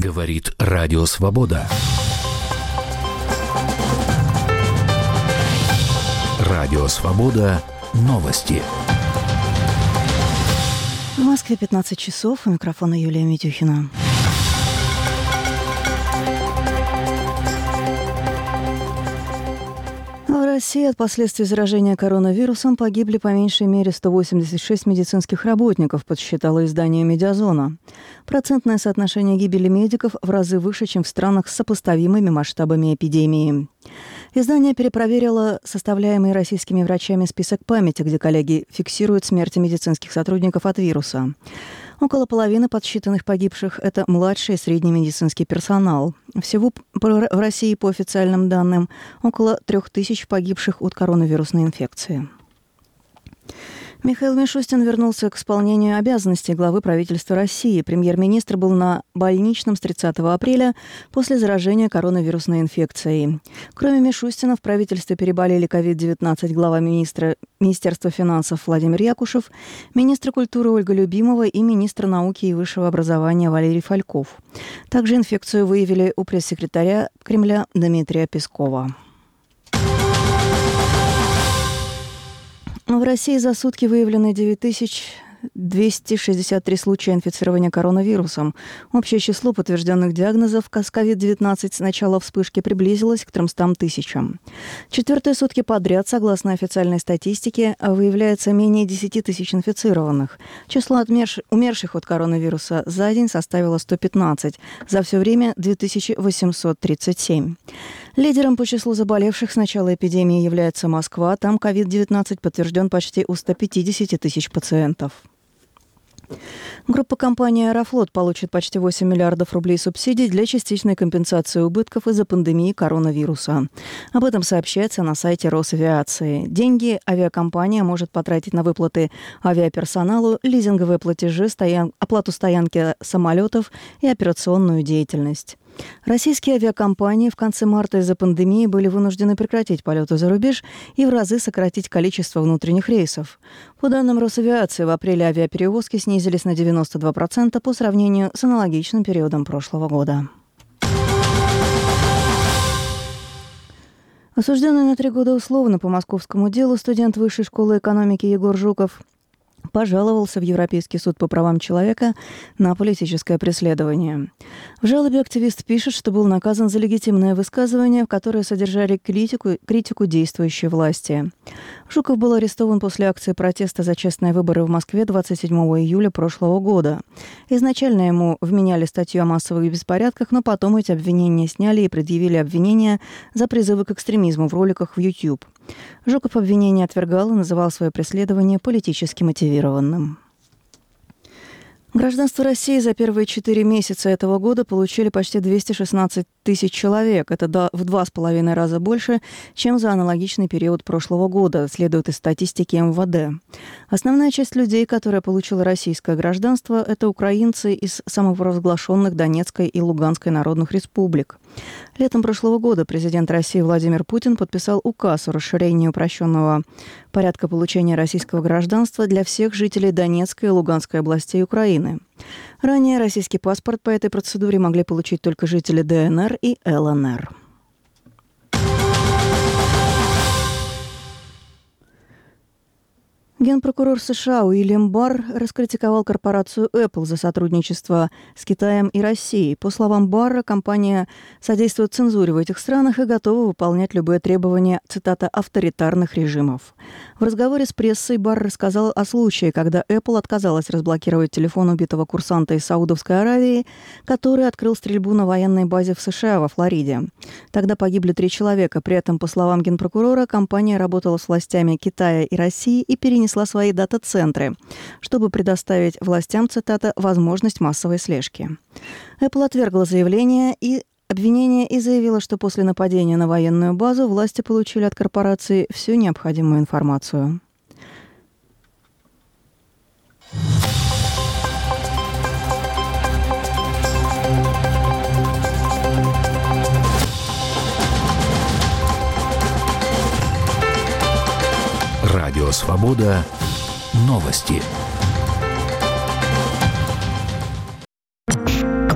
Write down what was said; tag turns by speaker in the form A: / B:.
A: Говорит Радио Свобода. Радио Свобода. Новости.
B: В Москве 15 часов. У микрофона Юлия Митюхина. В России от последствий заражения коронавирусом погибли по меньшей мере 186 медицинских работников, подсчитало издание «Медиазона». Процентное соотношение гибели медиков в разы выше, чем в странах с сопоставимыми масштабами эпидемии. Издание перепроверило составляемый российскими врачами список памяти, где коллеги фиксируют смерти медицинских сотрудников от вируса. Около половины подсчитанных погибших – это младший и средний медицинский персонал. Всего в России, по официальным данным, около 3000 погибших от коронавирусной инфекции. Михаил Мишустин вернулся к исполнению обязанностей главы правительства России. Премьер-министр был на больничном с 30 апреля после заражения коронавирусной инфекцией. Кроме Мишустина, в правительстве переболели COVID-19 глава Министерства финансов Владимир Якушев, министр культуры Ольга Любимова и министр науки и высшего образования Валерий Фальков. Также инфекцию выявили у пресс-секретаря Кремля Дмитрия Пескова. В России за сутки выявлено 9263 случая инфицирования коронавирусом. Общее число подтвержденных диагнозов с COVID-19 с начала вспышки приблизилось к 300 тысячам. Четвертые сутки подряд, согласно официальной статистике, выявляется менее 10 тысяч инфицированных. Число умерших от коронавируса за день составило 115, за все время 2837. Лидером по числу заболевших с начала эпидемии является Москва. Там COVID-19 подтвержден почти у 150 тысяч пациентов. Группа компании «Аэрофлот» получит почти 8 миллиардов рублей субсидий для частичной компенсации убытков из-за пандемии коронавируса. Об этом сообщается на сайте Росавиации. Деньги авиакомпания может потратить на выплаты авиаперсоналу, лизинговые платежи, оплату стоянки самолетов и операционную деятельность. Российские авиакомпании в конце марта из-за пандемии были вынуждены прекратить полеты за рубеж и в разы сократить количество внутренних рейсов. По данным Росавиации, в апреле авиаперевозки снизились на 92% по сравнению с аналогичным периодом прошлого года. Осужденный на 3 года условно по московскому делу студент Высшей школы экономики Егор Жуков пожаловался в Европейский суд по правам человека на политическое преследование. В жалобе активист пишет, что был наказан за легитимное высказывание, которое содержали критику действующей власти. Жуков был арестован после акции протеста за честные выборы в Москве 27 июля прошлого года. Изначально ему вменяли статью о массовых беспорядках, но потом эти обвинения сняли и предъявили обвинения за призывы к экстремизму в роликах в YouTube. Жуков обвинения отвергал и называл свое преследование политически мотивированным. Гражданство России за первые 4 месяца этого года получили почти 216 тысяч человек. Это в 2,5 раза больше, чем за аналогичный период прошлого года, следует из статистики МВД. Основная часть людей, которая получила российское гражданство, это украинцы из самопровозглашенных Донецкой и Луганской народных республик. Летом прошлого года президент России Владимир Путин подписал указ о расширении упрощенного порядка получения российского гражданства для всех жителей Донецкой и Луганской областей Украины. Ранее российский паспорт по этой процедуре могли получить только жители ДНР и ЛНР. Генпрокурор США Уильям Барр раскритиковал корпорацию Apple за сотрудничество с Китаем и Россией. По словам Барра, компания содействует цензуре в этих странах и готова выполнять любые требования, цитата, авторитарных режимов. В разговоре с прессой Барр рассказал о случае, когда Apple отказалась разблокировать телефон убитого курсанта из Саудовской Аравии, который открыл стрельбу на военной базе в США во Флориде. Тогда погибли 3 человека. При этом, по словам генпрокурора, компания работала с властями Китая и России и перенесла свои дата-центры, чтобы предоставить властям, цитата, возможность массовой слежки. Apple отвергла обвинение и заявила, что после нападения на военную базу власти получили от корпорации всю необходимую информацию.
A: Радио Свобода. Новости.